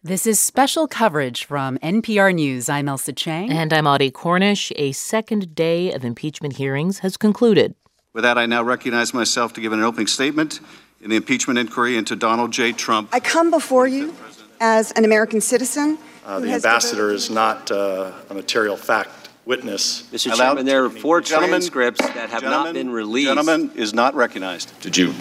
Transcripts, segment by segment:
This is special coverage from NPR News. I'm Elsa Chang. And I'm Audie Cornish. A second day of impeachment hearings has concluded. With that, I now recognize myself to give an opening statement in the impeachment inquiry into Donald J. Trump. I come before you as an American citizen. The ambassador is not a material fact witness. Mr. Chairman, there are four transcripts that have not been released. Gentleman is not recognized. Did you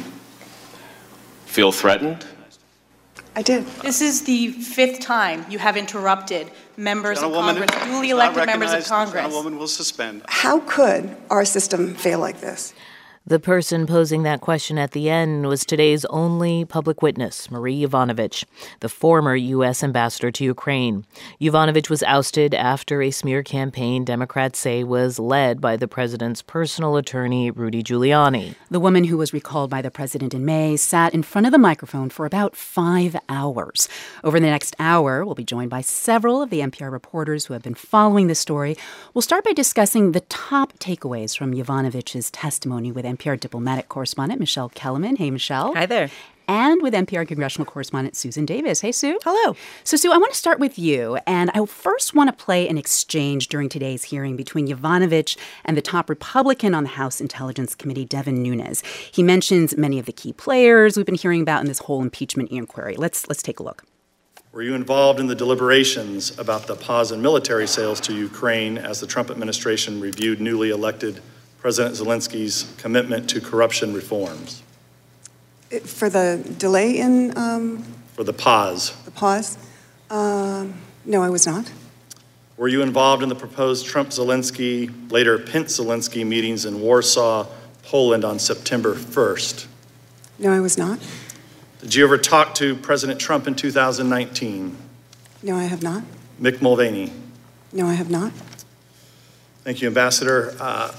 feel threatened? I did. This is the fifth time you have interrupted members of Congress, duly elected members of Congress. The gentlewoman will suspend. How could our system fail like this? The person posing that question at the end was today's only public witness, Marie Yovanovitch, the former U.S. ambassador to Ukraine. Yovanovitch was ousted after a smear campaign Democrats say was led by the president's personal attorney, Rudy Giuliani. The woman who was recalled by the president in May sat in front of the microphone for about 5 hours. Over the next hour, we'll be joined by several of the NPR reporters who have been following this story. We'll start by discussing the top takeaways from Yovanovitch's testimony with NPR diplomatic correspondent Michelle Kellerman. Hey, Michelle. Hi there. And with NPR congressional correspondent Susan Davis. Hey, Sue. Hello. So, Sue, I want to start with you. And I first want to play an exchange during today's hearing between Yovanovitch and the top Republican on the House Intelligence Committee, Devin Nunes. He mentions many of the key players we've been hearing about in this whole impeachment inquiry. Let's take a look. Were you involved in the deliberations about the pause in military sales to Ukraine as the Trump administration reviewed newly elected President Zelensky's commitment to corruption reforms? For the delay in... For the pause. The pause? No, I was not. Were you involved in the proposed Trump-Zelensky, later Pence-Zelensky meetings in Warsaw, Poland on September 1st? No, I was not. Did you ever talk to President Trump in 2019? No, I have not. Mick Mulvaney? No, I have not. Thank you, Ambassador.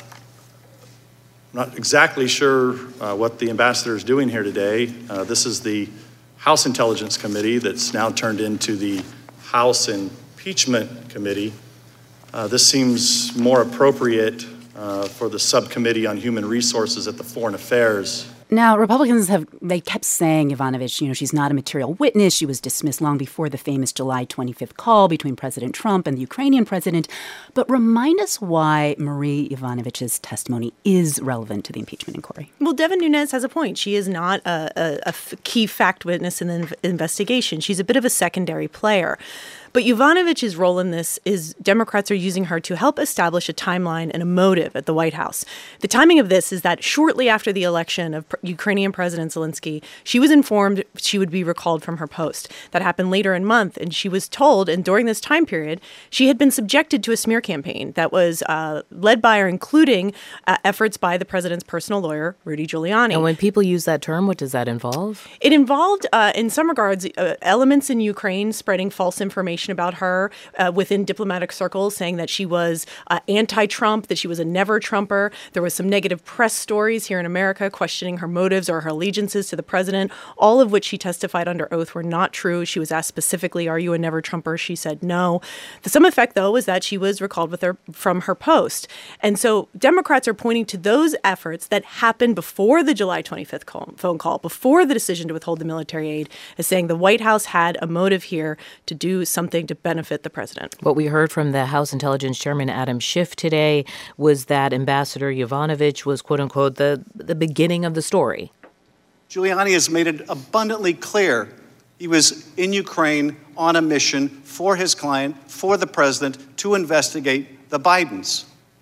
I'm not exactly sure what the ambassador is doing here today. This is the House Intelligence Committee that's now turned into the House Impeachment Committee. This seems more appropriate for the Subcommittee on Human Resources at the Foreign Affairs. Now, Republicans they kept saying, Yovanovitch, she's not a material witness. She was dismissed long before the famous July 25th call between President Trump and the Ukrainian president. But remind us why Marie Yovanovitch's testimony is relevant to the impeachment inquiry. Well, Devin Nunes has a point. She is not a key fact witness in the investigation. She's a bit of a secondary player. But Yovanovitch's role in this is Democrats are using her to help establish a timeline and a motive at the White House. The timing of this is that shortly after the election of Ukrainian President Zelensky, she was informed she would be recalled from her post. That happened later in the month, and she was told, and during this time period, she had been subjected to a smear campaign that was led by or including efforts by the president's personal lawyer, Rudy Giuliani. And when people use that term, what does that involve? It involved, in some regards, elements in Ukraine spreading false information about her within diplomatic circles, saying that she was anti-Trump, that she was a never-Trumper. There was some negative press stories here in America questioning her motives or her allegiances to the president, all of which she testified under oath were not true. She was asked specifically, are you a never-Trumper? She said no. The sum effect, though, was that she was recalled from her post. And so Democrats are pointing to those efforts that happened before the July 25th phone call, before the decision to withhold the military aid, as saying the White House had a motive here to do something to benefit the president. What we heard from the House Intelligence Chairman Adam Schiff today was that Ambassador Yovanovitch was, quote unquote, the beginning of the story. Giuliani has made it abundantly clear he was in Ukraine on a mission for his client, for the president, to investigate the Bidens.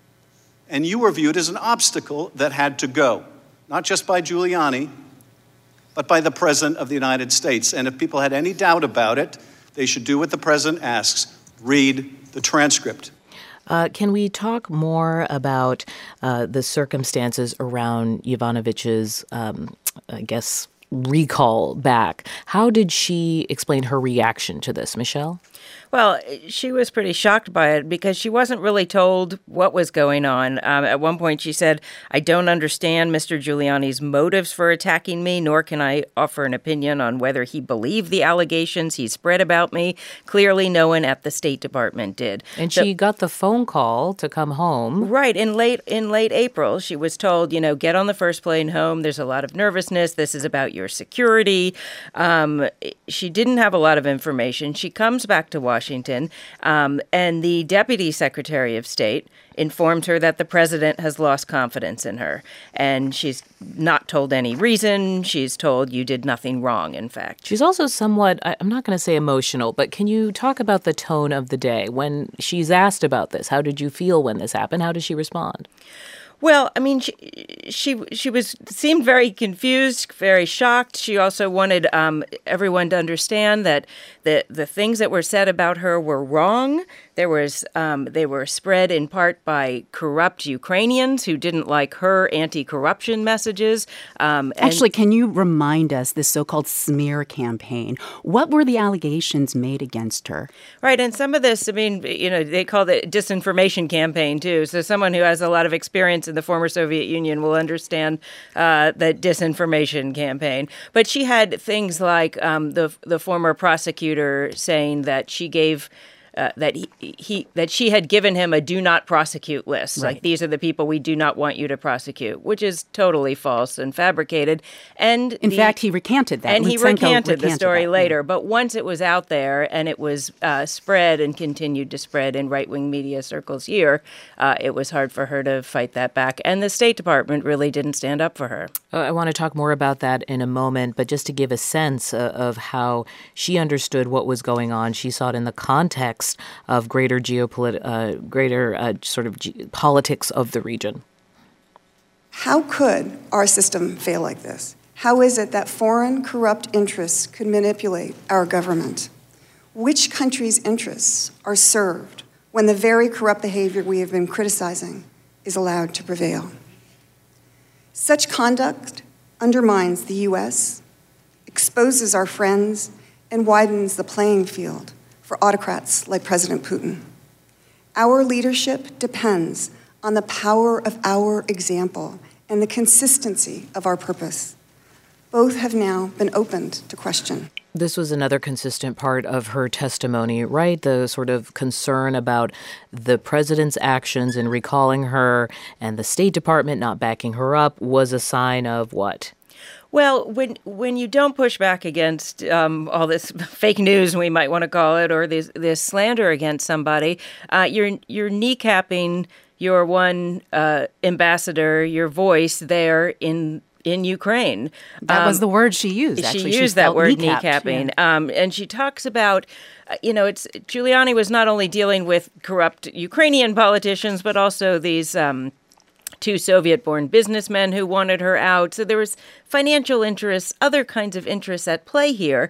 And you were viewed as an obstacle that had to go, not just by Giuliani, but by the President of the United States. And if people had any doubt about it, they should do what the president asks, read the transcript. Can we talk more about the circumstances around Yovanovitch's, recall back? How did she explain her reaction to this, Michelle? Well, she was pretty shocked by it because she wasn't really told what was going on. At one point, she said, I don't understand Mr. Giuliani's motives for attacking me, nor can I offer an opinion on whether he believed the allegations he spread about me. Clearly, no one at the State Department did. And she got the phone call to come home. Right. In late April, she was told, get on the first plane home. There's a lot of nervousness. This is about your security. She didn't have a lot of information. She comes back to Washington, and the Deputy Secretary of State informed her that the president has lost confidence in her. And she's not told any reason. She's told you did nothing wrong, in fact. She's also somewhat, I'm not going to say emotional, but can you talk about the tone of the day? When she's asked about this, how did you feel when this happened? How did she respond? Well, I mean, she seemed very confused, very shocked. She also wanted everyone to understand that the things that were said about her were wrong. They were spread in part by corrupt Ukrainians who didn't like her anti-corruption messages. Actually, can you remind us this so-called smear campaign? What were the allegations made against her? Right, and some of this, I mean, they call it disinformation campaign too. So someone who has a lot of experience in the former Soviet Union will understand the disinformation campaign. But she had things like the former prosecutor saying that she gave. That she had given him a do not prosecute list. Right. Like, these are the people we do not want you to prosecute, which is totally false and fabricated. And in fact, he recanted that. And he recanted the story later. Yeah. But once it was out there and it was spread and continued to spread in right-wing media circles here, it was hard for her to fight that back. And the State Department really didn't stand up for her. I want to talk more about that in a moment, but just to give a sense of how she understood what was going on, she saw it in the context of greater politics of the region. How could our system fail like this? How is it that foreign corrupt interests could manipulate our government? Which country's interests are served when the very corrupt behavior we have been criticizing is allowed to prevail? Such conduct undermines the U.S., exposes our friends, and widens the playing field for autocrats like President Putin. Our leadership depends on the power of our example and the consistency of our purpose. Both have now been opened to question. This was another consistent part of her testimony, right? The sort of concern about the president's actions in recalling her and the State Department not backing her up was a sign of what? Well, when you don't push back against all this fake news, we might want to call it, or this slander against somebody, you're kneecapping your one ambassador, your voice there in Ukraine. That was the word she used. Actually, she used that word, kneecapping. Yeah. And she talks about, Giuliani was not only dealing with corrupt Ukrainian politicians, but also these two Soviet-born businessmen who wanted her out. So there was financial interests, other kinds of interests at play here.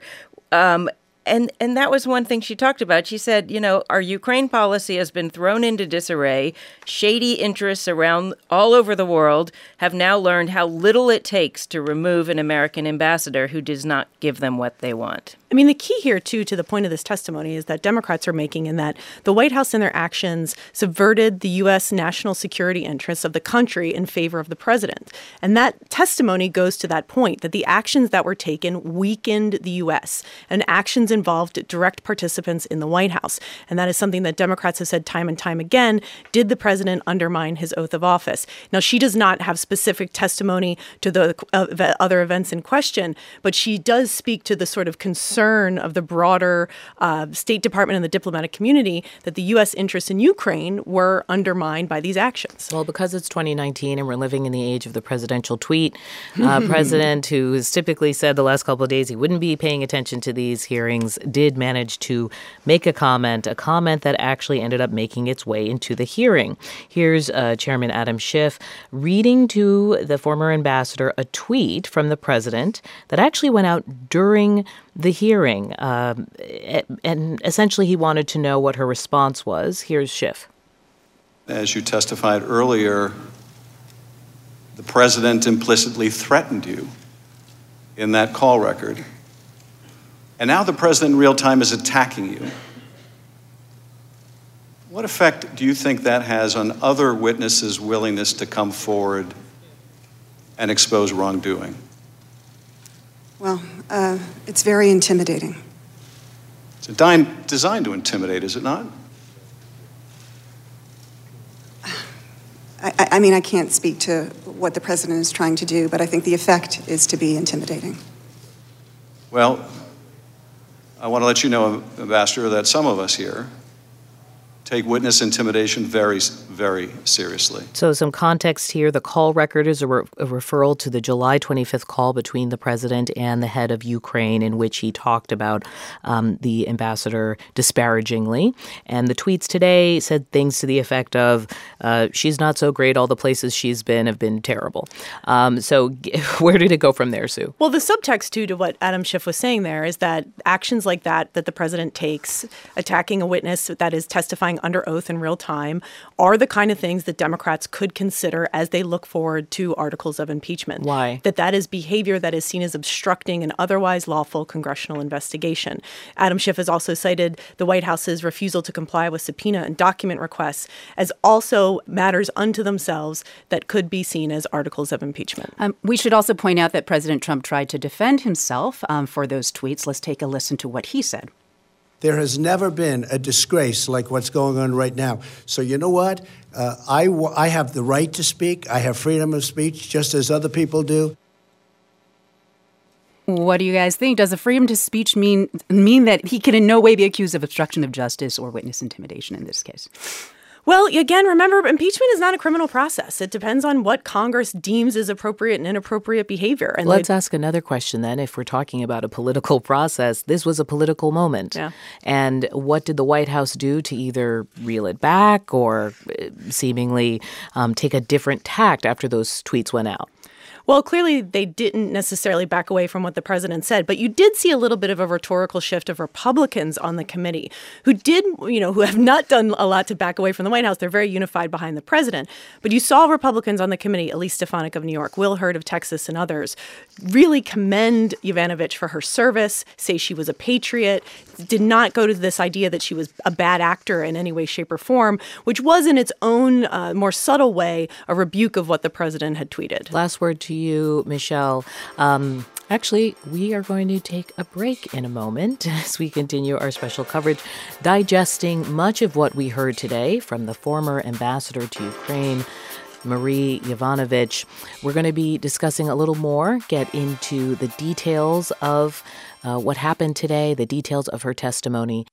And that was one thing she talked about. She said, our Ukraine policy has been thrown into disarray. Shady interests around all over the world have now learned how little it takes to remove an American ambassador who does not give them what they want. I mean, the key here, too, to the point of this testimony is that Democrats are making in that the White House and their actions subverted the U.S. national security interests of the country in favor of the president. And that testimony goes to that point, that the actions that were taken weakened the U.S. and actions involved direct participants in the White House. And that is something that Democrats have said time and time again. Did the president undermine his oath of office? Now, she does not have specific testimony to the other events in question, but she does speak to the sort of concern of the broader State Department and the diplomatic community that the U.S. interests in Ukraine were undermined by these actions. Well, because it's 2019 and we're living in the age of the presidential tweet, president who has typically said the last couple of days he wouldn't be paying attention to these hearings did manage to make a comment that actually ended up making its way into the hearing. Here's Chairman Adam Schiff reading to the former ambassador a tweet from the president that actually went out during the hearing. And essentially he wanted to know what her response was. Here's Schiff. As you testified earlier, the president implicitly threatened you in that call record. And now the president in real time is attacking you. What effect do you think that has on other witnesses' willingness to come forward and expose wrongdoing? Well, it's very intimidating. It's designed to intimidate, is it not? I mean, I can't speak to what the president is trying to do, but I think the effect is to be intimidating. Well, I want to let you know, Ambassador, that some of us here take witness intimidation very, very seriously. So some context here. The call record is a referral to the July 25th call between the president and the head of Ukraine in which he talked about the ambassador disparagingly. And the tweets today said things to the effect of, she's not so great, all the places she's been have been terrible. So where did it go from there, Sue? Well, the subtext, too, to what Adam Schiff was saying there is that actions like that the president takes, attacking a witness that is testifying under oath in real time, are the kind of things that Democrats could consider as they look forward to articles of impeachment. Why? That is behavior that is seen as obstructing an otherwise lawful congressional investigation. Adam Schiff has also cited the White House's refusal to comply with subpoena and document requests as also matters unto themselves that could be seen as articles of impeachment. We should also point out that President Trump tried to defend himself for those tweets. Let's take a listen to what he said. There has never been a disgrace like what's going on right now. So you know what? I have the right to speak. I have freedom of speech, just as other people do. What do you guys think? Does the freedom to speech mean that he can in no way be accused of obstruction of justice or witness intimidation in this case? Well, again, remember, impeachment is not a criminal process. It depends on what Congress deems is appropriate and inappropriate behavior. And let's ask another question then. If we're talking about a political process, this was a political moment. Yeah. And what did the White House do to either reel it back or seemingly take a different tact after those tweets went out? Well, clearly they didn't necessarily back away from what the president said, but you did see a little bit of a rhetorical shift of Republicans on the committee who have not done a lot to back away from the White House. They're very unified behind the president. But you saw Republicans on the committee, Elise Stefanik of New York, Will Hurd of Texas, and others, really commend Yovanovitch for her service, say she was a patriot, did not go to this idea that she was a bad actor in any way, shape, or form, which was in its own more subtle way a rebuke of what the president had tweeted. Last word to you, Michelle. Actually, we are going to take a break in a moment as we continue our special coverage, digesting much of what we heard today from the former ambassador to Ukraine, Marie Yovanovitch. We're going to be discussing a little more, get into the details of what happened today, the details of her testimony.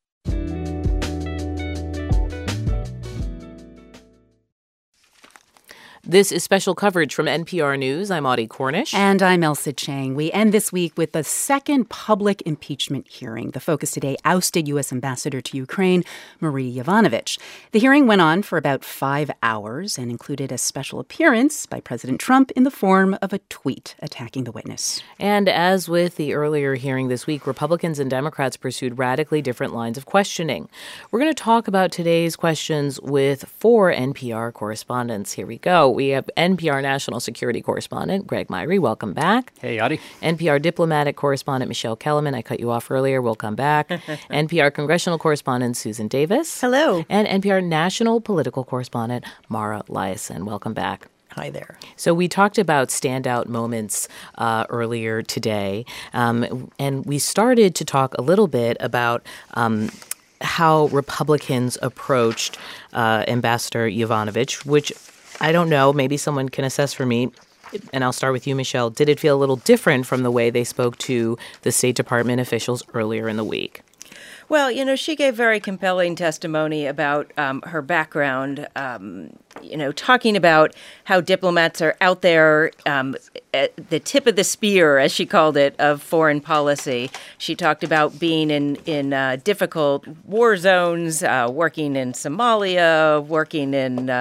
This is special coverage from NPR News. I'm Audie Cornish. And I'm Elsa Chang. We end this week with the second public impeachment hearing. The focus today, ousted U.S. Ambassador to Ukraine, Marie Yovanovitch. The hearing went on for about 5 hours and included a special appearance by President Trump in the form of a tweet attacking the witness. And as with the earlier hearing this week, Republicans and Democrats pursued radically different lines of questioning. We're going to talk about today's questions with 4 NPR correspondents. Here we go. We have NPR national security correspondent Greg Myrie. Welcome back. Hey, Audie. NPR diplomatic correspondent Michelle Kellerman. I cut you off earlier. Welcome back. NPR congressional correspondent Susan Davis. Hello. And NPR national political correspondent Mara Liasson. Welcome back. Hi there. So we talked about standout moments earlier today, and we started to talk a little bit about how Republicans approached Ambassador Yovanovitch, which I don't know, maybe someone can assess for me, and I'll start with you, Michelle. Did it feel a little different from the way they spoke to the State Department officials earlier in the week? Well, she gave very compelling testimony about her background, talking about how diplomats are out there at the tip of the spear, as she called it, of foreign policy. She talked about being in difficult war zones, working in Somalia, working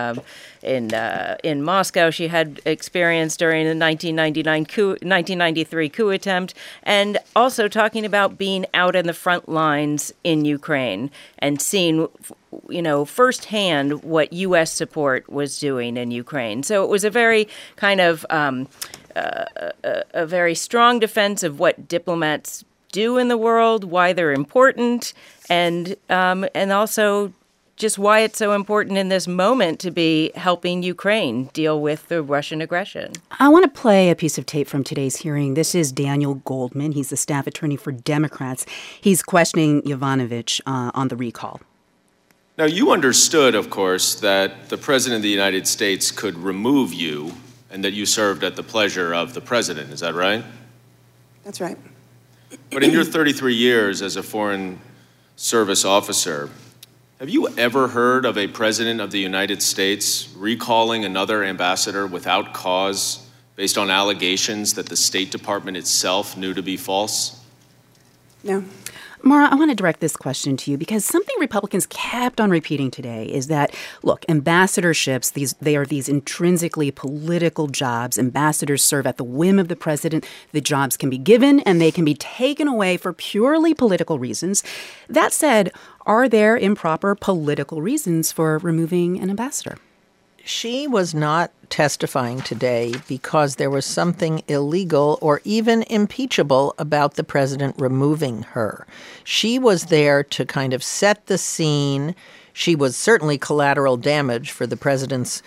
in Moscow. She had experience during the 1993 coup attempt, and also talking about being out in the front lines in Ukraine and seeing, firsthand what U.S. support was doing in Ukraine. So it was a very kind of a very strong defense of what diplomats do in the world, why they're important, and also just why it's so important in this moment to be helping Ukraine deal with the Russian aggression. I want to play a piece of tape from today's hearing. This is Daniel Goldman. He's the staff attorney for Democrats. He's questioning Yovanovitch on the recall. Now, you understood, of course, that the President of the United States could remove you and that you served at the pleasure of the President. Is that right? That's right. But in your 33 years as a Foreign Service officer, have you ever heard of a president of the United States recalling another ambassador without cause based on allegations that the State Department itself knew to be false? No. Mara, I want to direct this question to you because something Republicans kept on repeating today is that, look, ambassadorships, they are these intrinsically political jobs. Ambassadors serve at the whim of the president. The jobs can be given and they can be taken away for purely political reasons. That said, are there improper political reasons for removing an ambassador? She was not testifying today because there was something illegal or even impeachable about the president removing her. She was there to kind of set the scene. She was certainly collateral damage for the president's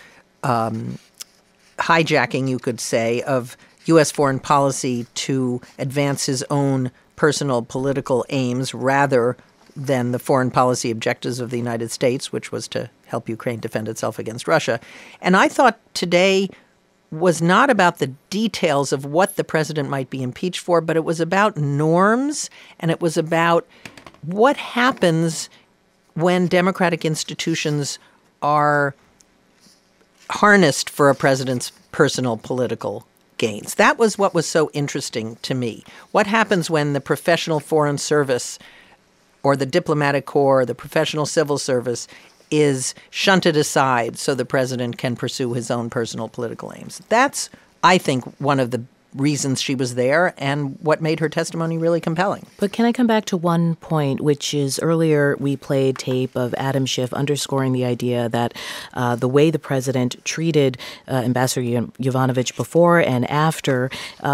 hijacking, you could say, of U.S. foreign policy to advance his own personal political aims rather than the foreign policy objectives of the United States, which was to help Ukraine defend itself against Russia. And I thought today was not about the details of what the president might be impeached for, but it was about norms, and it was about what happens when democratic institutions are harnessed for a president's personal political gains. That was what was so interesting to me. What happens when the professional foreign service or the diplomatic corps, the professional civil service, is shunted aside so the president can pursue his own personal political aims. That's, I think, one of the reasons she was there and what made her testimony really compelling. But can I come back to one point, which is earlier we played tape of Adam Schiff underscoring the idea that the way the president treated Ambassador Yovanovitch before and after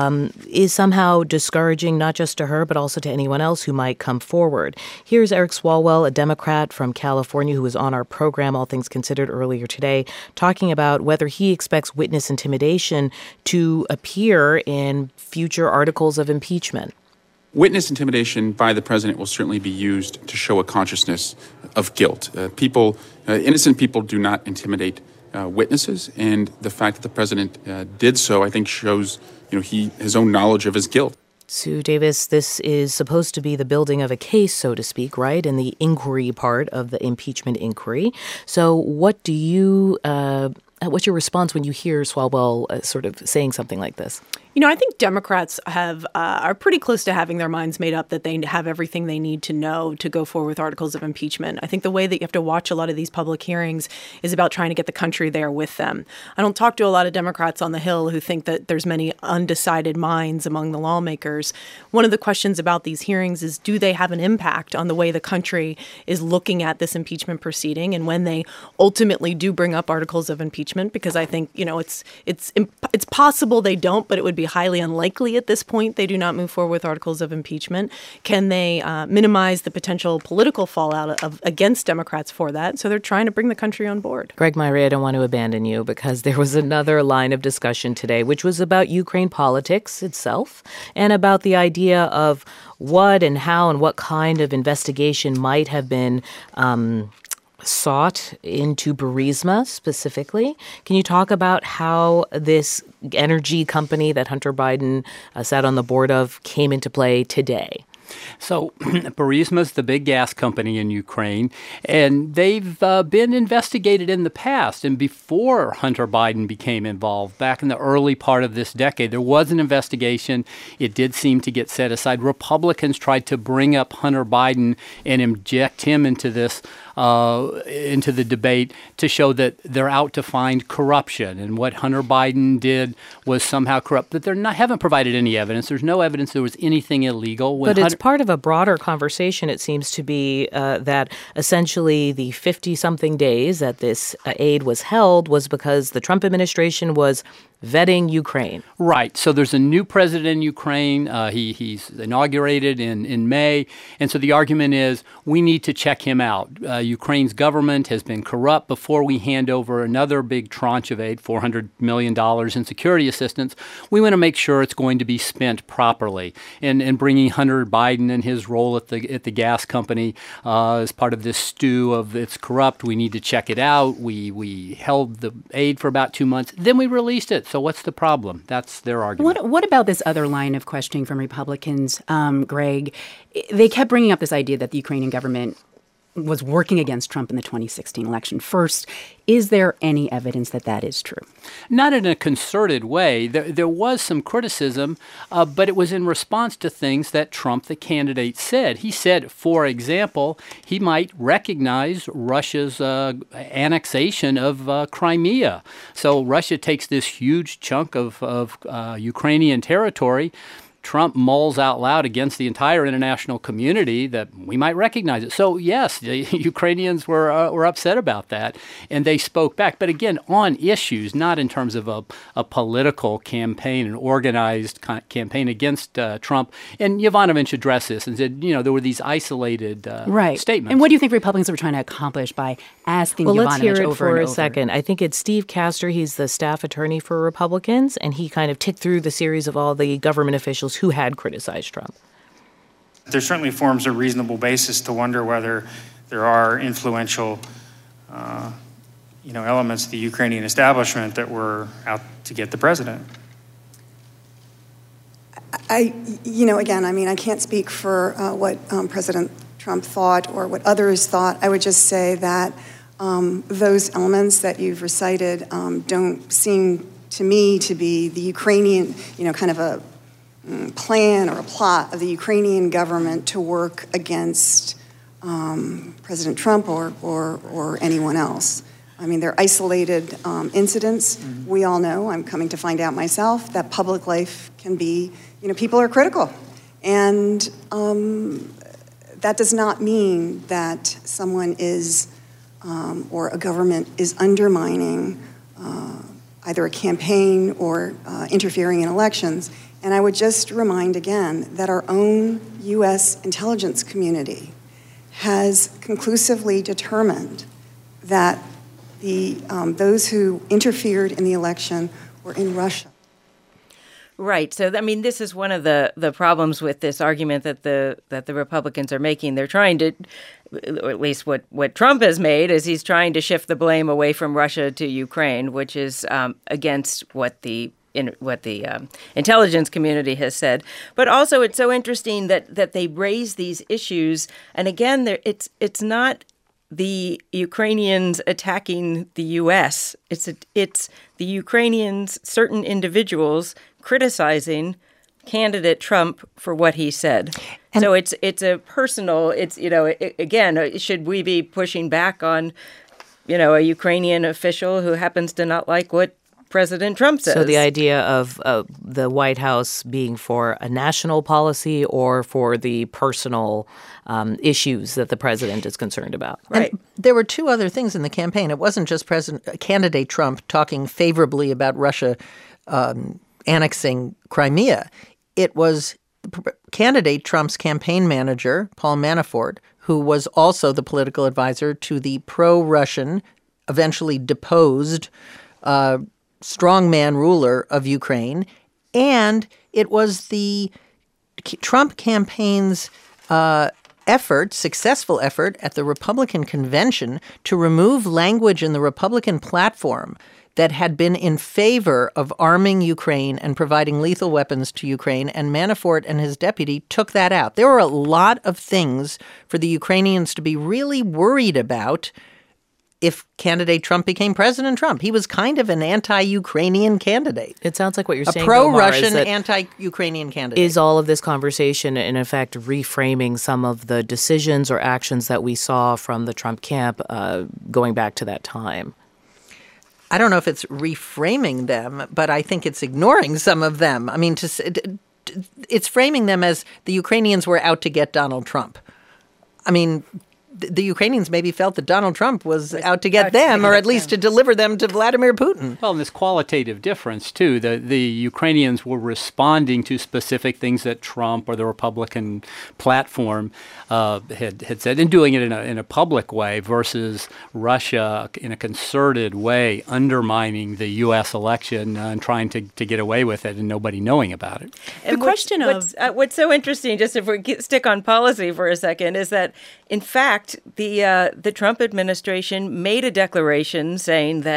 is somehow discouraging not just to her but also to anyone else who might come forward. Here's Eric Swalwell, a Democrat from California who was on our program, All Things Considered, earlier today, talking about whether he expects witness intimidation to appear in future articles of impeachment. Witness intimidation by the president will certainly be used to show a consciousness of guilt. Innocent people do not intimidate witnesses, and the fact that the president did so, I think, shows his own knowledge of his guilt. Sue Davis, this is supposed to be the building of a case, so to speak, right, in the inquiry part of the impeachment inquiry. So what do you what's your response when you hear Swalwell sort of saying something like this? You know, I think Democrats are pretty close to having their minds made up that they have everything they need to know to go forward with articles of impeachment. I think the way that you have to watch a lot of these public hearings is about trying to get the country there with them. I don't talk to a lot of Democrats on the Hill who think that there's many undecided minds among the lawmakers. One of the questions about these hearings is, do they have an impact on the way the country is looking at this impeachment proceeding and when they ultimately do bring up articles of impeachment? Because I think, it's possible they don't, but it would be highly unlikely at this point they do not move forward with articles of impeachment. Can they minimize the potential political fallout against Democrats for that? So they're trying to bring the country on board. Greg Myrie, I don't want to abandon you because there was another line of discussion today, which was about Ukraine politics itself and about the idea of what and how and what kind of investigation might have been sought into Burisma specifically. Can you talk about how this energy company that Hunter Biden sat on the board of came into play today? So Burisma is the big gas company in Ukraine, and they've been investigated in the past. And before Hunter Biden became involved, back in the early part of this decade, there was an investigation. It did seem to get set aside. Republicans tried to bring up Hunter Biden and inject him into this into the debate to show that they're out to find corruption and what Hunter Biden did was somehow corrupt. But haven't provided any evidence. There's no evidence there was anything illegal. But it's part of a broader conversation, it seems to be, that essentially the 50-something days that this aid was held was because the Trump administration was vetting Ukraine. Right. So there's a new president in Ukraine. He's inaugurated in May. And so the argument is we need to check him out. Ukraine's government has been corrupt. Before we hand over another big tranche of aid, $400 million in security assistance, we want to make sure it's going to be spent properly. And bringing Hunter Biden and his role at the gas company as part of this stew of it's corrupt, we need to check it out. We held the aid for about 2 months. Then we released it. So what's the problem? That's their argument. What about this other line of questioning from Republicans, Greg? They kept bringing up this idea that the Ukrainian government was working against Trump in the 2016 election. First, is there any evidence that that is true? Not in a concerted way. There was some criticism, but it was in response to things that Trump, the candidate, said. He said, for example, he might recognize Russia's annexation of Crimea. So Russia takes this huge chunk of Ukrainian territory. Trump mulls out loud against the entire international community that we might recognize it. So, yes, the Ukrainians were upset about that, and they spoke back. But again, on issues, not in terms of a political campaign, an organized campaign against Trump. And Yovanovitch addressed this and said, there were these isolated statements. And what do you think Republicans were trying to accomplish by asking Yovanovitch over and over? Well, let's hear it for a second. I think it's Steve Castor. He's the staff attorney for Republicans, and he kind of ticked through the series of all the government officials who had criticized Trump. There certainly forms a reasonable basis to wonder whether there are influential, elements of the Ukrainian establishment that were out to get the president. I can't speak for what President Trump thought or what others thought. I would just say that those elements that you've recited don't seem to me to be the Ukrainian, kind of a plan or a plot of the Ukrainian government to work against President Trump or anyone else. I mean, they're isolated incidents. Mm-hmm. We all know, I'm coming to find out myself, that public life can be, people are critical. And that does not mean that someone is, or a government is undermining either a campaign or interfering in elections. And I would just remind again that our own U.S. intelligence community has conclusively determined that those who interfered in the election were in Russia. Right. So, this is one of the problems with this argument that the Republicans are making. They're trying to, or at least what Trump has made, is he's trying to shift the blame away from Russia to Ukraine, which is against what the intelligence community has said. But also, it's so interesting that they raise these issues. And again, it's not the Ukrainians attacking the U.S. It's the Ukrainians, certain individuals, criticizing candidate Trump for what he said. And so it's a personal. Again, should we be pushing back on, a Ukrainian official who happens to not like what President Trump says? So the idea of the White House being for a national policy or for the personal issues that the president is concerned about. Right. And there were two other things in the campaign. It wasn't just candidate Trump talking favorably about Russia annexing Crimea. It was candidate Trump's campaign manager, Paul Manafort, who was also the political advisor to the pro-Russian, eventually deposed strongman ruler of Ukraine. And it was the Trump campaign's successful effort at the Republican convention to remove language in the Republican platform that had been in favor of arming Ukraine and providing lethal weapons to Ukraine, and Manafort and his deputy took that out. There were a lot of things for the Ukrainians to be really worried about if candidate Trump became President Trump. He was kind of an anti-Ukrainian candidate. It sounds like what you're saying, a pro-Russian, anti-Ukrainian candidate. Is all of this conversation, in effect, reframing some of the decisions or actions that we saw from the Trump camp going back to that time? I don't know if it's reframing them, but I think it's ignoring some of them. I mean, it's framing them as the Ukrainians were out to get Donald Trump. I mean, the Ukrainians maybe felt that Donald Trump was out to get them, or at least to deliver them to Vladimir Putin. Well, and this qualitative difference, too. The Ukrainians were responding to specific things that Trump or the Republican platform had said, and doing it in a public way, versus Russia in a concerted way undermining the U.S. election and trying to get away with it and nobody knowing about it. And what's so interesting, just if we stick on policy for a second, is that, in fact, the Trump administration made a declaration saying that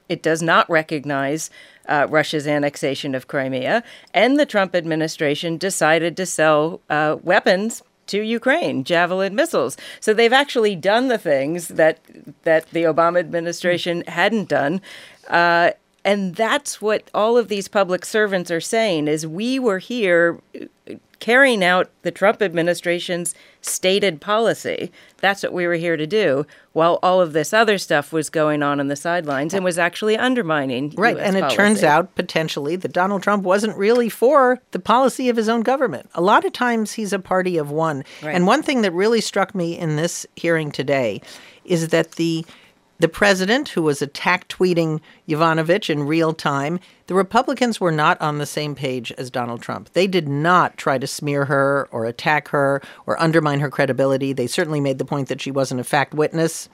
It does not recognize Russia's annexation of Crimea, and the Trump administration decided to sell weapons to Ukraine, Javelin missiles. So they've actually done the things that the Obama administration hadn't done. And that's what all of these public servants are saying, is we were here carrying out the Trump administration's stated policy. That's what we were here to do, while all of this other stuff was going on the sidelines and was actually undermining Right, US and policy. it turns out, potentially, that Donald Trump wasn't really for the policy of his own government. A lot of times he's a party of one. Right. And one thing that really struck me in this hearing today is that the president, who was attack tweeting Yovanovitch in real time, the Republicans were not on the same page as Donald Trump. They did not try to smear her or attack her or undermine her credibility. They certainly made the point that she wasn't a fact witness.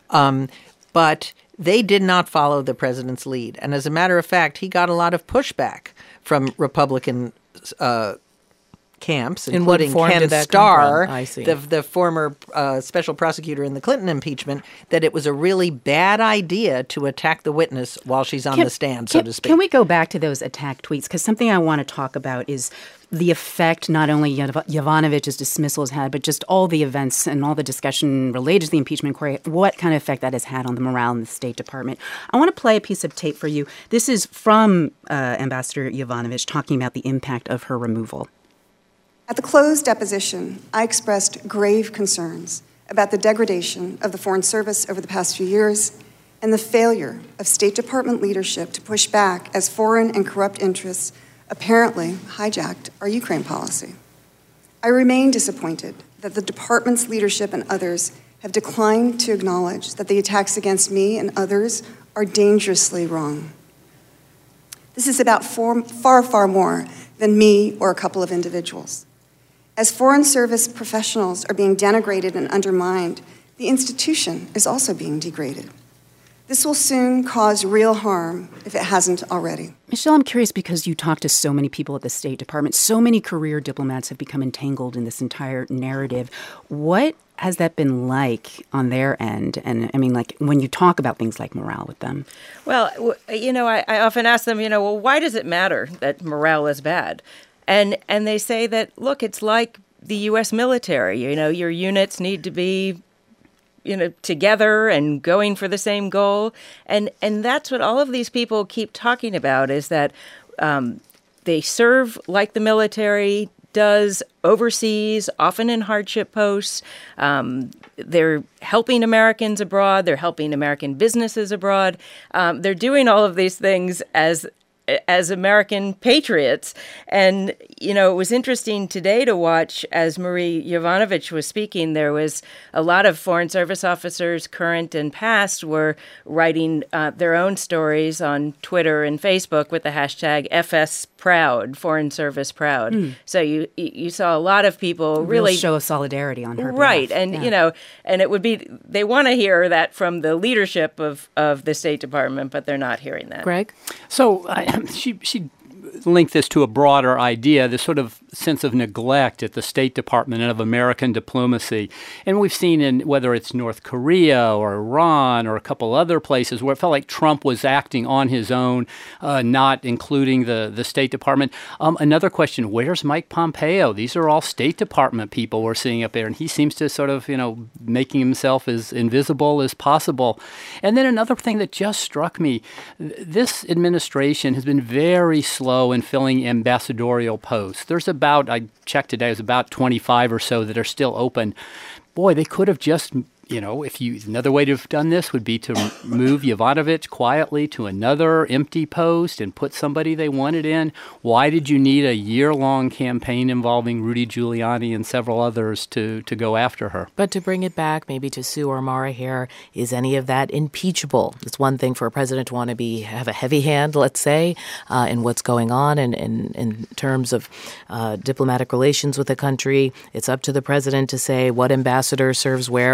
But they did not follow the president's lead. And as a matter of fact, he got a lot of pushback from Republican camps, including Ken Starr, the former special prosecutor in the Clinton impeachment, that it was a really bad idea to attack the witness while she's on the stand, so to speak. Can we go back to those attack tweets? Because something I want to talk about is the effect not only Yovanovitch's dismissal has had, but just all the events and all the discussion related to the impeachment inquiry, what kind of effect that has had on the morale in the State Department. I want to play a piece of tape for you. This is from Ambassador Yovanovitch talking about the impact of her removal. At the closed deposition, I expressed grave concerns about the degradation of the Foreign Service over the past few years and the failure of State Department leadership to push back as foreign and corrupt interests apparently hijacked our Ukraine policy. I remain disappointed that the department's leadership and others have declined to acknowledge that the attacks against me and others are dangerously wrong. This is about far, far more than me or a couple of individuals. As Foreign Service professionals are being denigrated and undermined, the institution is also being degraded. This will soon cause real harm if it hasn't already. Michelle, I'm curious because you talk to so many people at the State Department. So many career diplomats have become entangled in this entire narrative. What has that been like on their end? And I mean, like when you talk about things like morale with them? Well, I often ask them, why does it matter that morale is bad? And they say that, look, it's like the U.S. military. Your units need to be, together and going for the same goal. And that's what all of these people keep talking about, is that they serve like the military does overseas, often in hardship posts. They're helping Americans abroad. They're helping American businesses abroad. They're doing all of these things as American patriots. And, it was interesting today to watch as Marie Yovanovitch was speaking. There was a lot of Foreign Service officers, current and past, were writing their own stories on Twitter and Facebook with the hashtag FSProud, Foreign Service Proud. So you saw a lot of people really show of solidarity on her right. behalf. And, and it would be, they want to hear that from the leadership of the State Department, but they're not hearing that. Greg? So she linked this to a broader idea, this sort of sense of neglect at the State Department and of American diplomacy. And we've seen in whether it's North Korea or Iran or a couple other places where it felt like Trump was acting on his own, not including the State Department. Another question, where's Mike Pompeo? These are all State Department people we're seeing up there, and he seems to sort of, making himself as invisible as possible. And then another thing that just struck me, this administration has been very slow in filling ambassadorial posts. There's I checked today, there's about 25 or so that are still open. Boy, they could have just, another way to have done this would be to move Yovanovitch quietly to another empty post and put somebody they wanted in. Why did you need a year-long campaign involving Rudy Giuliani and several others to go after her? But to bring it back maybe to Sue or Mara here, is any of that impeachable? It's one thing for a president to want to have a heavy hand, let's say, in what's going on and in terms of diplomatic relations with a country. It's up to the president to say what ambassador serves where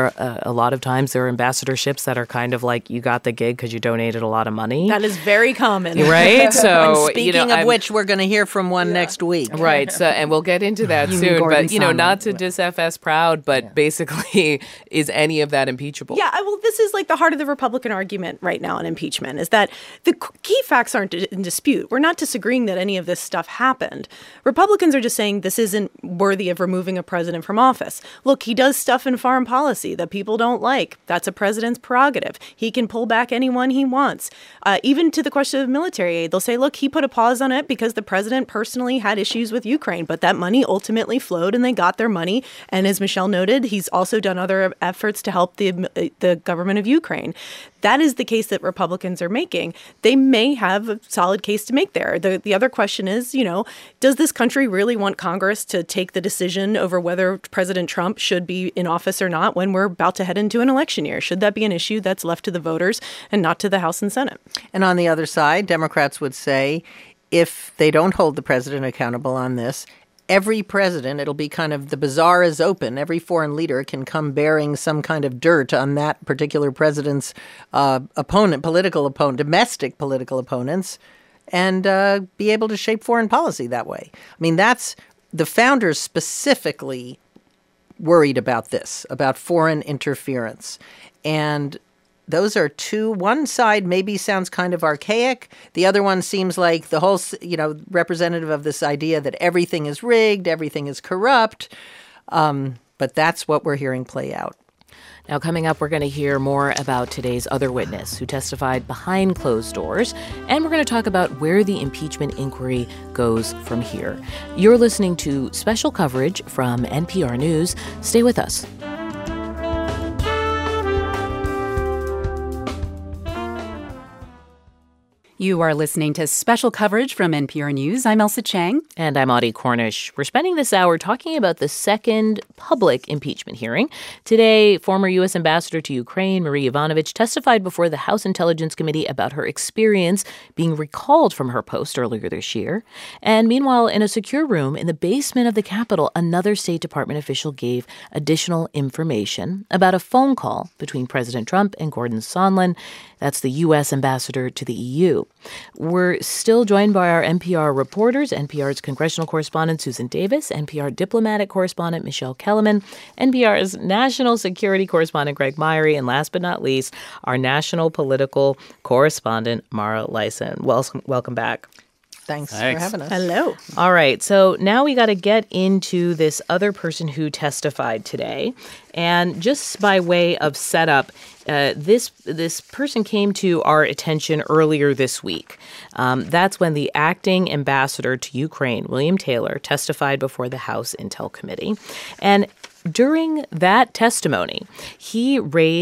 a lot of times there are ambassadorships that are kind of like you got the gig because you donated a lot of money. That is very common. Right? So, speaking of which, we're going to hear from one next week. Right. So, and we'll get into that soon. But, not to dis-FS Proud, but basically, is any of that impeachable? Yeah, well, this is like the heart of the Republican argument right now on impeachment, is that the key facts aren't in dispute. We're not disagreeing that any of this stuff happened. Republicans are just saying this isn't worthy of removing a president from office. Look, he does stuff in foreign policy that people don't like. That's a president's prerogative. He can pull back anyone he wants. Even to the question of military aid, they'll say, look, he put a pause on it because the president personally had issues with Ukraine, but that money ultimately flowed and they got their money. And as Michelle noted, he's also done other efforts to help the government of Ukraine. That is the case that Republicans are making. They may have a solid case to make there. The other question is, does this country really want Congress to take the decision over whether President Trump should be in office or not when we're about to head into an election year? Should that be an issue that's left to the voters and not to the House and Senate? And on the other side, Democrats would say if they don't hold the president accountable on this, every president, it'll be kind of the bazaar is open. Every foreign leader can come bearing some kind of dirt on that particular president's domestic political opponents, and be able to shape foreign policy that way. I mean, that's the founders specifically worried about this, about foreign interference. And those are two. One side maybe sounds kind of archaic. The other one seems like the whole, representative of this idea that everything is rigged, everything is corrupt. But that's what we're hearing play out. Now, coming up, we're going to hear more about today's other witness who testified behind closed doors, and we're going to talk about where the impeachment inquiry goes from here. You're listening to special coverage from NPR News. Stay with us. You are listening to special coverage from NPR News. I'm Elsa Chang. And I'm Audie Cornish. We're spending this hour talking about the second public impeachment hearing. Today, former U.S. Ambassador to Ukraine, Marie Yovanovitch, testified before the House Intelligence Committee about her experience being recalled from her post earlier this year. And meanwhile, in a secure room in the basement of the Capitol, another State Department official gave additional information about a phone call between President Trump and Gordon Sondland. That's the U.S. ambassador to the EU. We're still joined by our NPR reporters, NPR's congressional correspondent Susan Davis, NPR diplomatic correspondent Michelle Kellerman, NPR's national security correspondent Greg Myrie, and last but not least, our national political correspondent Mara Leisen. Welcome back. Thanks for having us. Hello. All right. So now we got to get into this other person who testified today. And just by way of setup, this person came to our attention earlier this week. That's when the acting ambassador to Ukraine, William Taylor, testified before the House Intel Committee. And during that testimony, he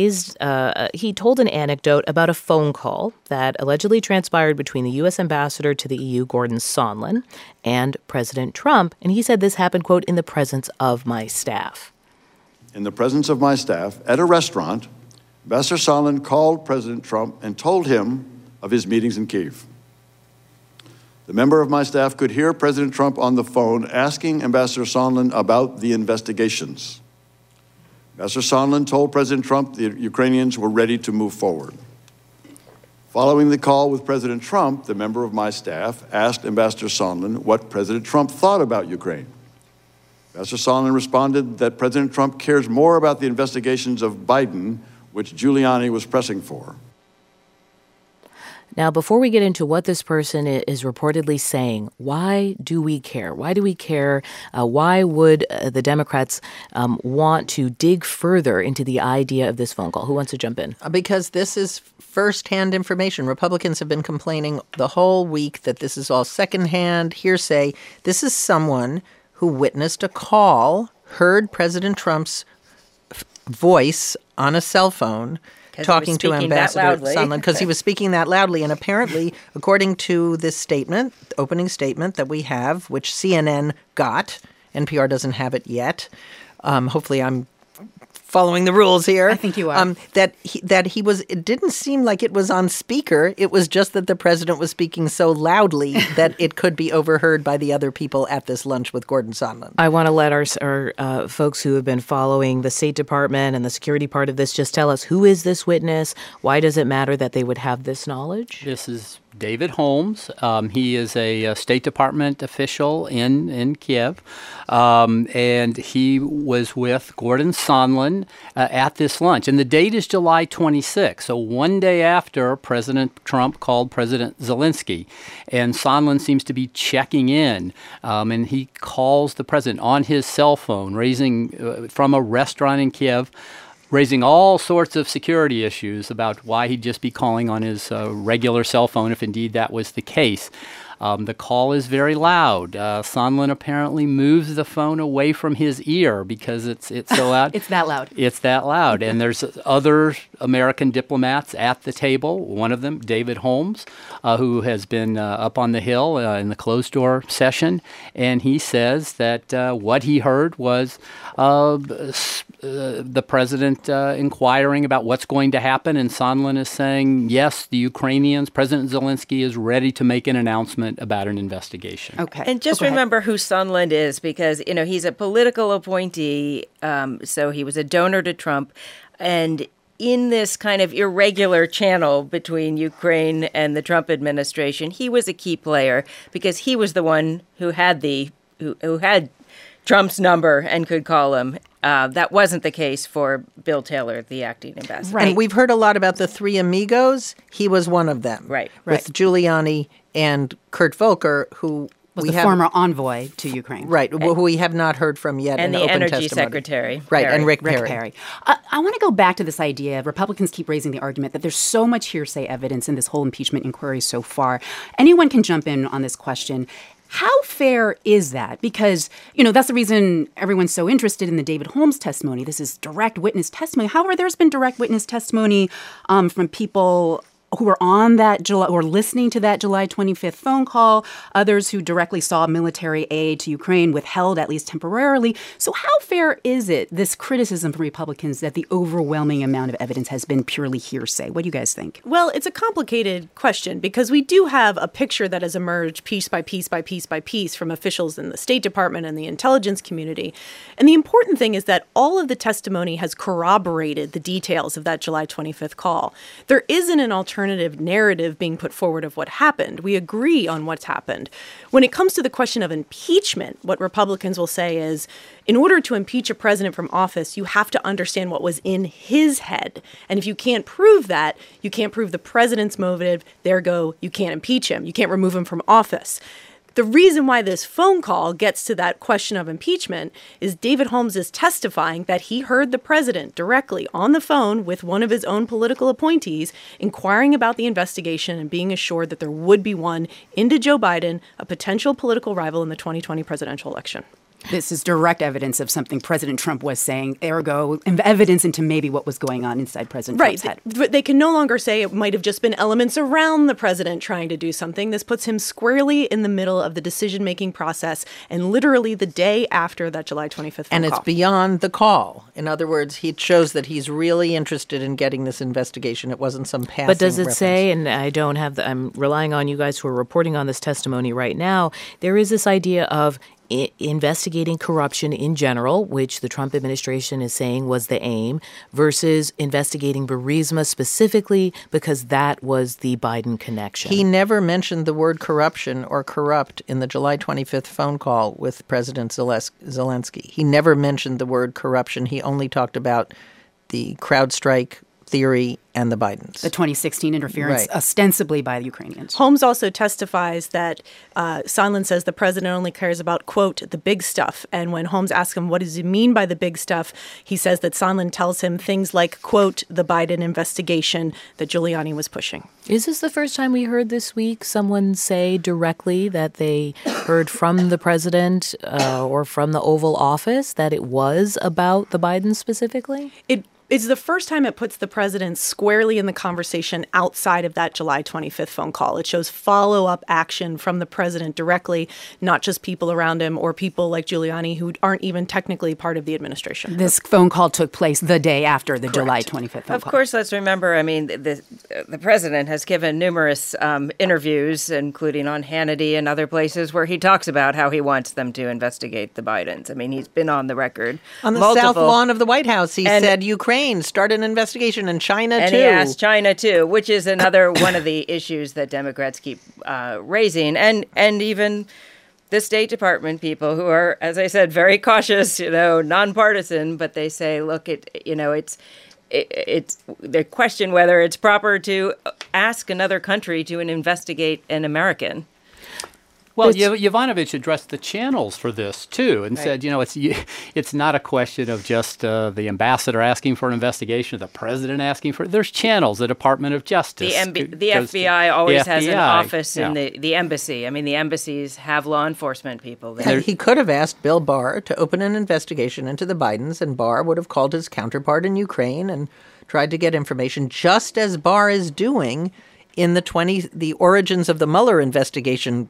told an anecdote about a phone call that allegedly transpired between the U.S. ambassador to the EU, Gordon Sondland, and President Trump. And he said this happened, quote, in the presence of my staff. In the presence of my staff at a restaurant, Ambassador Sondland called President Trump and told him of his meetings in Kyiv. The member of my staff could hear President Trump on the phone asking Ambassador Sondland about the investigations. Ambassador Sondland told President Trump the Ukrainians were ready to move forward. Following the call with President Trump, the member of my staff asked Ambassador Sondland what President Trump thought about Ukraine. Ambassador Sondland responded that President Trump cares more about the investigations of Biden, which Giuliani was pressing for. Now, before we get into what this person is reportedly saying, why do we care? Why do we care? Why would the Democrats want to dig further into the idea of this phone call? Who wants to jump in? Because this is firsthand information. Republicans have been complaining the whole week that this is all secondhand hearsay. This is someone who witnessed a call, heard President Trump's voice on a cell phone, talking to Ambassador Sondland because he was speaking that loudly. And apparently, according to this statement, opening statement that we have, which CNN got, NPR doesn't have it yet. Hopefully I'm following the rules here. I think you are. It didn't seem like it was on speaker. It was just that the president was speaking so loudly that it could be overheard by the other people at this lunch with Gordon Sondland. I want to let our folks who have been following the State Department and the security part of this just tell us, who is this witness? Why does it matter that they would have this knowledge? This is David Holmes. He is a State Department official in Kiev, and he was with Gordon Sondland at this lunch. And the date is July 26, so one day after President Trump called President Zelensky. And Sondland seems to be checking in, and he calls the president on his cell phone, raising from a restaurant in Kiev, raising all sorts of security issues about why he'd just be calling on his regular cell phone, if indeed that was the case. The call is very loud. Sondland apparently moves the phone away from his ear because it's so loud. It's that loud. It's that loud. And there's other American diplomats at the table. One of them, David Holmes, who has been up on the Hill in the closed-door session. And he says that what he heard was the president inquiring about what's going to happen. And Sondland is saying, yes, the Ukrainians, President Zelensky is ready to make an announcement about an investigation. Okay. And just remember who Sondland is, because, he's a political appointee, so he was a donor to Trump. And in this kind of irregular channel between Ukraine and the Trump administration, he was a key player because he was the one who had who had Trump's number and could call him. That wasn't the case for Bill Taylor, the acting ambassador. Right. And we've heard a lot about the three amigos. He was one of them. Right. With Giuliani and Kurt Volker, who was the former envoy to Ukraine. Right, who we have not heard from yet and in the open energy testimony. secretary. Right, Perry. and Rick Perry. I want to go back to this idea. Republicans keep raising the argument that there's so much hearsay evidence in this whole impeachment inquiry so far. Anyone can jump in on this question. How fair is that? Because, that's the reason everyone's so interested in the David Holmes testimony. This is direct witness testimony. However, there's been direct witness testimony from people who were on that or listening to that July 25th phone call, others who directly saw military aid to Ukraine withheld, at least temporarily. So how fair is it, this criticism from Republicans, that the overwhelming amount of evidence has been purely hearsay? What do you guys think? Well, it's a complicated question because we do have a picture that has emerged piece by piece by piece by piece from officials in the State Department and the intelligence community. And the important thing is that all of the testimony has corroborated the details of that July 25th call. There isn't an alternative narrative being put forward of what happened. We agree on what's happened. When it comes to the question of impeachment, what Republicans will say is, in order to impeach a president from office, you have to understand what was in his head. And if you can't prove that, you can't prove the president's motive, you can't impeach him. You can't remove him from office. The reason why this phone call gets to that question of impeachment is David Holmes is testifying that he heard the president directly on the phone with one of his own political appointees inquiring about the investigation and being assured that there would be one into Joe Biden, a potential political rival in the 2020 presidential election. This is direct evidence of something President Trump was saying, ergo evidence into maybe what was going on inside President Trump's head. They can no longer say it might have just been elements around the president trying to do something. This puts him squarely in the middle of the decision-making process and literally the day after that July 25th phone And call. It's beyond the call. In other words, it shows that he's really interested in getting this investigation. It wasn't some passing But does it reference. say, and I'm relying on you guys who are reporting on this testimony right now, there is this idea of investigating corruption in general, which the Trump administration is saying was the aim, versus investigating Burisma specifically because that was the Biden connection. He never mentioned the word corruption or corrupt in the July 25th phone call with President Zelensky. He never mentioned the word corruption. He only talked about the CrowdStrike theory and the Bidens. The 2016 interference, ostensibly by the Ukrainians. Holmes also testifies that Sondland says the president only cares about, quote, the big stuff. And when Holmes asks him what does he mean by the big stuff, he says that Sondland tells him things like, quote, the Biden investigation that Giuliani was pushing. Is this the first time we heard this week someone say directly that they heard from the president or from the Oval Office that it was about the Bidens specifically? It's the first time it puts the president squarely in the conversation outside of that July 25th phone call. It shows follow-up action from the president directly, not just people around him or people like Giuliani who aren't even technically part of the administration. This phone call took place the day after the July 25th phone call. Of course, let's remember, I mean, the president has given numerous interviews, including on Hannity and other places, where he talks about how he wants them to investigate the Bidens. I mean, he's been on the record. On the South Lawn of the White House, he said Ukraine, start an investigation, and China, too. And he asked China, too, which is another one of the issues that Democrats keep raising. And even the State Department people who are, as I said, very cautious, nonpartisan, but they say, look, it's they question whether it's proper to ask another country to investigate an American. Well, Yovanovitch addressed the channels for this, too, and said, it's not a question of just the ambassador asking for an investigation or the president asking for it. There's channels, the Department of Justice. The FBI always has an office in the embassy. I mean, the embassies have law enforcement people there. He could have asked Bill Barr to open an investigation into the Bidens, and Barr would have called his counterpart in Ukraine and tried to get information, just as Barr is doing in the origins of the Mueller investigation.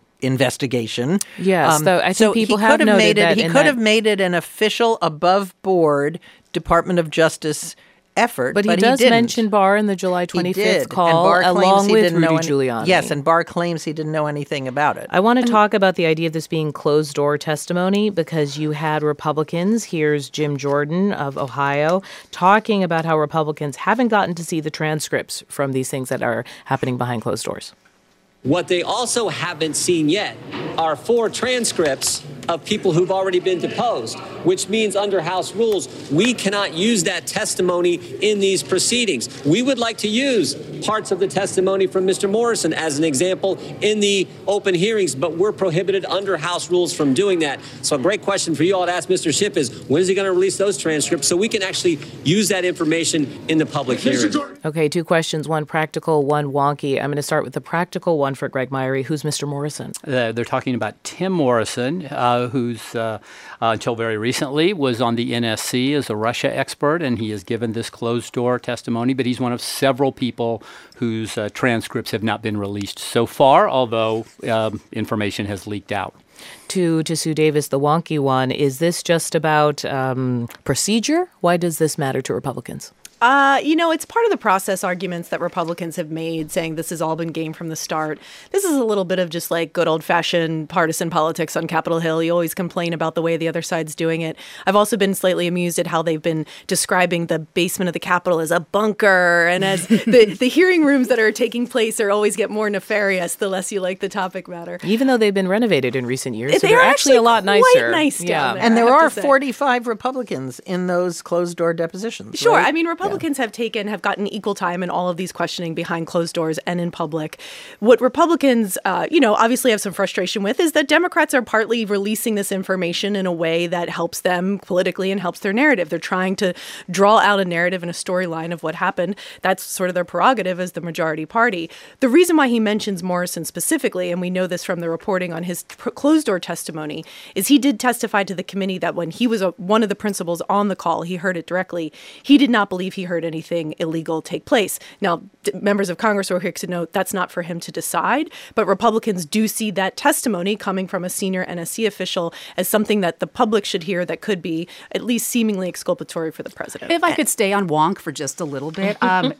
Yes, though I think people have noted that he could have made it an official, above-board Department of Justice effort, but he does mention Barr in the July 25th call, along with Rudy Giuliani. Yes, and Barr claims he didn't know anything about it. I want to talk about the idea of this being closed-door testimony because you had Republicans. Here's Jim Jordan of Ohio talking about how Republicans haven't gotten to see the transcripts from these things that are happening behind closed doors. What they also haven't seen yet are 4 transcripts of people who've already been deposed, which means under House rules, we cannot use that testimony in these proceedings. We would like to use parts of the testimony from Mr. Morrison as an example in the open hearings, but we're prohibited under House rules from doing that. So a great question for you all to ask Mr. Schiff is, when is he going to release those transcripts so we can actually use that information in the public hearing? Okay, 2 questions, one practical, one wonky. I'm going to start with the practical one for Greg Myrie. Who's Mr. Morrison? They're talking about Tim Morrison, who's until very recently was on the NSC as a Russia expert, and he has given this closed-door testimony, but he's one of several people whose transcripts have not been released so far, although information has leaked out. To Sue Davis, the wonky one, is this just about procedure? Why does this matter to Republicans? It's part of the process arguments that Republicans have made, saying this has all been game from the start. This is a little bit of just like good old-fashioned partisan politics on Capitol Hill. You always complain about the way the other side's doing it. I've also been slightly amused at how they've been describing the basement of the Capitol as a bunker, and as the hearing rooms that are taking place always get more nefarious the less you like the topic matter. Even though they've been renovated in recent years, so they're actually a lot nicer. Quite nice down there, and there are 45 Republicans in those closed-door depositions. Sure, right? I mean, Republicans have gotten equal time in all of these questioning behind closed doors and in public. What Republicans, obviously have some frustration with is that Democrats are partly releasing this information in a way that helps them politically and helps their narrative. They're trying to draw out a narrative and a storyline of what happened. That's sort of their prerogative as the majority party. The reason why he mentions Morrison specifically, and we know this from the reporting on his closed-door testimony, is he did testify to the committee that when he was one of the principals on the call, he heard it directly. He did not believe he heard anything illegal take place. Now, members of Congress were quick to note that's not for him to decide, but Republicans do see that testimony coming from a senior NSC official as something that the public should hear that could be at least seemingly exculpatory for the president. If I could stay on wonk for just a little bit.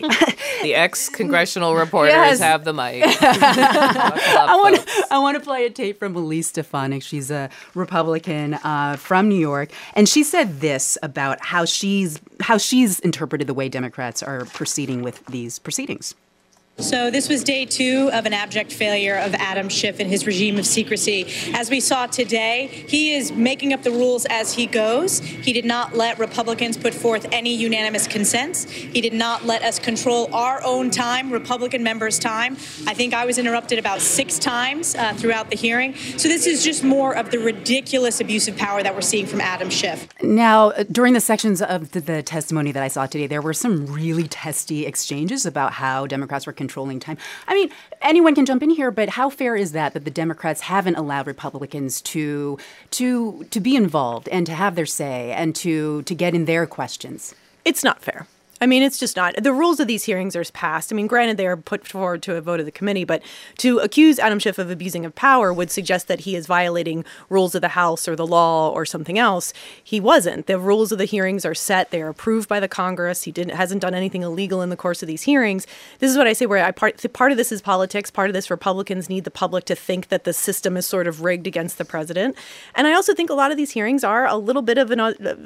The ex-congressional reporters have the mic. I want to play a tape from Elise Stefanik. She's a Republican from New York, and she said this about how she's interpreted the way Democrats are proceeding with these proceedings. So this was day 2 of an abject failure of Adam Schiff and his regime of secrecy. As we saw today, he is making up the rules as he goes. He did not let Republicans put forth any unanimous consents. He did not let us control our own time, Republican members' time. I think I was interrupted about 6 times throughout the hearing. So this is just more of the ridiculous abuse of power that we're seeing from Adam Schiff. Now, during the sections of the testimony that I saw today, there were some really testy exchanges about how Democrats were controlling time. I mean, anyone can jump in here, but how fair is that the Democrats haven't allowed Republicans to be involved and to have their say and to get in their questions? It's not fair. I mean, it's just not. The rules of these hearings are passed. I mean, granted, they are put forward to a vote of the committee, but to accuse Adam Schiff of abusing of power would suggest that he is violating rules of the House or the law or something else. He wasn't. The rules of the hearings are set. They are approved by the Congress. He hasn't done anything illegal in the course of these hearings. This is what I say, where part of this is politics. Part of this, Republicans need the public to think that the system is sort of rigged against the president. And I also think a lot of these hearings are a little bit of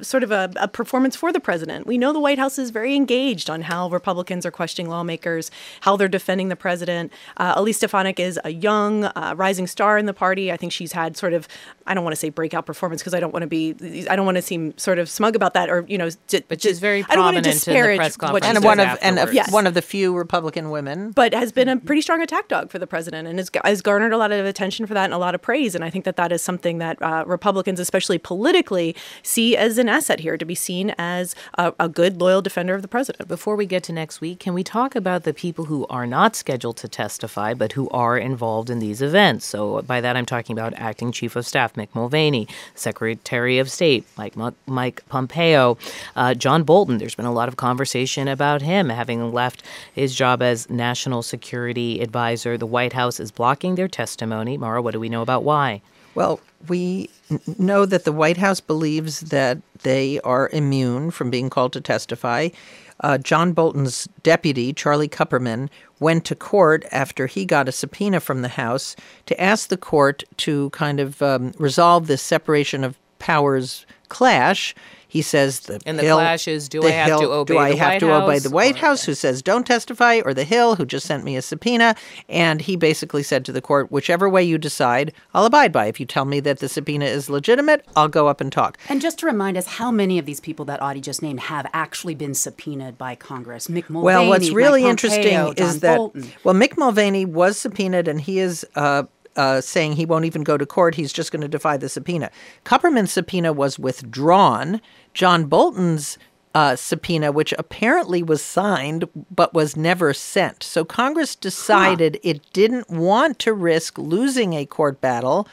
a performance for the president. We know the White House is very engaged on how Republicans are questioning lawmakers, how they're defending the president. Elise Stefanik is a young, rising star in the party. I think she's had sort of, I don't want to say breakout performance because I don't want to seem sort of smug about that, or but she's very prominent in the press conference and one of the few Republican women, but has been a pretty strong attack dog for the president and has garnered a lot of attention for that and a lot of praise. And I think that is something that Republicans, especially politically, see as an asset here, to be seen as a good, loyal defender of the president. Before we get to next week, can we talk about the people who are not scheduled to testify but who are involved in these events? So by that, I'm talking about Acting Chief of Staff Mick Mulvaney, Secretary of State Mike Pompeo, John Bolton. There's been a lot of conversation about him having left his job as National Security Advisor. The White House is blocking their testimony. Mara, what do we know about why? Well, we know that the White House believes that they are immune from being called to testify. John Bolton's deputy, Charlie Kupperman, went to court after he got a subpoena from the House to ask the court to kind of resolve this separation of powers clash. He says the clash is, do I have to obey the White House, who says don't testify, or the Hill, who just sent me a subpoena? And he basically said to the court, whichever way you decide, I'll abide by. If you tell me that the subpoena is legitimate, I'll go up and talk. And just to remind us, how many of these people that Audie just named have actually been subpoenaed by Congress? Mick Mulvaney, well, what's really Mike interesting Pompeo, is that, Bolton. well, Mick Mulvaney was subpoenaed, and he is saying he won't even go to court. He's just going to defy the subpoena. Kupperman's subpoena was withdrawn. John Bolton's subpoena, which apparently was signed but was never sent. So Congress decided it didn't want to risk losing a court battle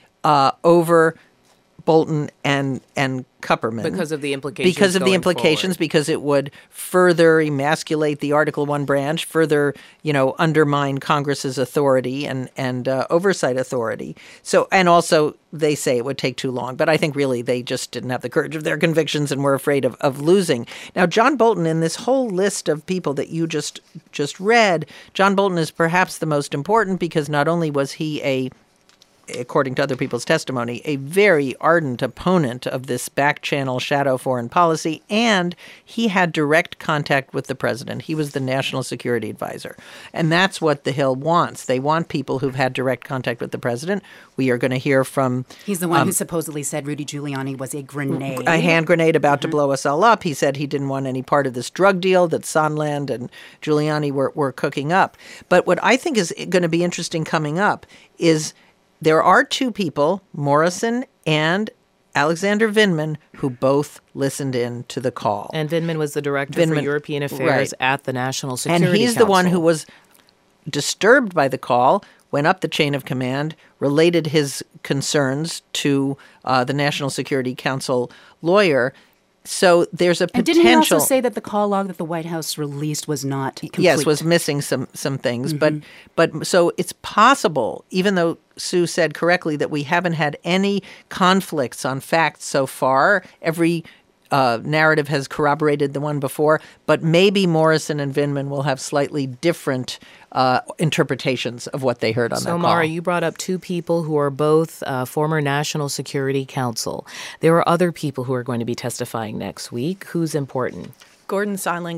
over Bolton and Kupperman. Because of the implications. Because it would further emasculate the Article I branch, further, undermine Congress's authority and oversight authority. So, and also they say it would take too long. But I think really they just didn't have the courage of their convictions and were afraid of losing. Now, John Bolton, in this whole list of people that you just read, John Bolton is perhaps the most important because not only was he according to other people's testimony, a very ardent opponent of this back-channel shadow foreign policy, and he had direct contact with the president. He was the National Security Advisor. And that's what the Hill wants. They want people who've had direct contact with the president. We are going to hear from... He's the one who supposedly said Rudy Giuliani was a grenade. A hand grenade about to blow us all up. He said he didn't want any part of this drug deal that Sondland and Giuliani were cooking up. But what I think is going to be interesting coming up is... there are two people, Morrison and Alexander Vindman, who both listened in to the call. And Vindman was the director for European Affairs at the National Security Council. And he's the one who was disturbed by the call, went up the chain of command, related his concerns to the National Security Council lawyer. So there's a potential... And didn't he also say that the call log that the White House released was not complete? Yes, was missing some things. Mm-hmm. But so it's possible, even though Sue said correctly that we haven't had any conflicts on facts so far, every narrative has corroborated the one before, but maybe Morrison and Vindman will have slightly different interpretations of what they heard on that call. So, Mara, you brought up two people who are both former National Security Council. There are other people who are going to be testifying next week. Who's important? Gordon Sondland.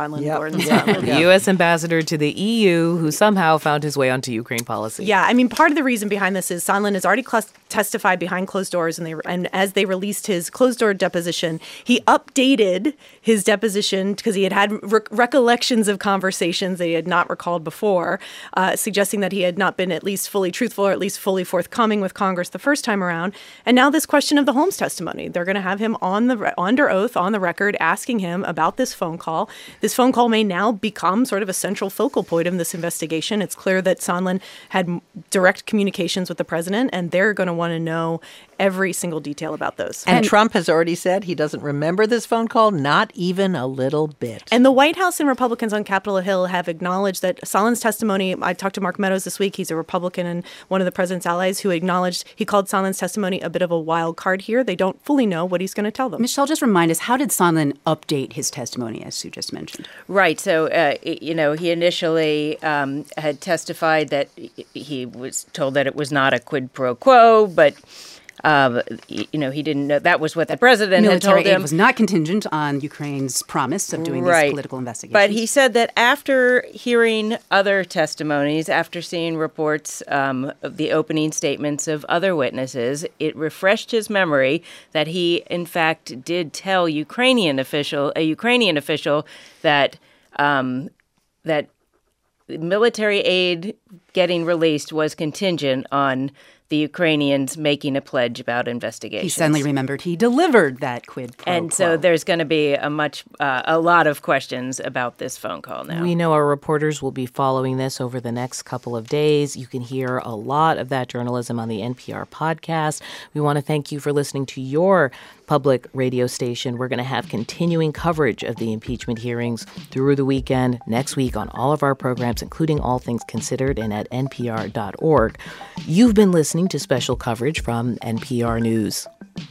The U.S. ambassador to the EU who somehow found his way onto Ukraine policy. Yeah, I mean, part of the reason behind this is Sondland has already testified behind closed doors, and as they released his closed-door deposition, he updated his deposition because he had recollections of conversations that he had not recalled before, suggesting that he had not been at least fully truthful or at least fully forthcoming with Congress the first time around. And now this question of the Holmes testimony, they're going to have him under oath on the record asking him about this phone call. This phone call may now become sort of a central focal point of this investigation. It's clear that Sondland had direct communications with the president, and they're going to want to know every single detail about those. And Trump has already said he doesn't remember this phone call, not even a little bit. And the White House and Republicans on Capitol Hill have acknowledged that Sondland's testimony, I talked to Mark Meadows this week, he's a Republican and one of the president's allies, who acknowledged he called Sondland's testimony a bit of a wild card here. They don't fully know what he's going to tell them. Michelle, just remind us, how did Sondland update his testimony, as Sue just mentioned? Right. So, he initially had testified that he was told that it was not a quid pro quo, but he didn't know that was what the president had told him. Military aid was not contingent on Ukraine's promise of doing these political investigations. But he said that after hearing other testimonies, after seeing reports of the opening statements of other witnesses, it refreshed his memory that he, in fact, did tell a Ukrainian official that that military aid getting released was contingent on the Ukrainians making a pledge about investigations. He suddenly remembered he delivered that quid pro quo. And so there's going to be a lot of questions about this phone call now. We know our reporters will be following this over the next couple of days. You can hear a lot of that journalism on the NPR podcast. We want to thank you for listening to your public radio station. We're going to have continuing coverage of the impeachment hearings through the weekend, next week on all of our programs, including All Things Considered and at npr.org. You've been listening to special coverage from NPR News.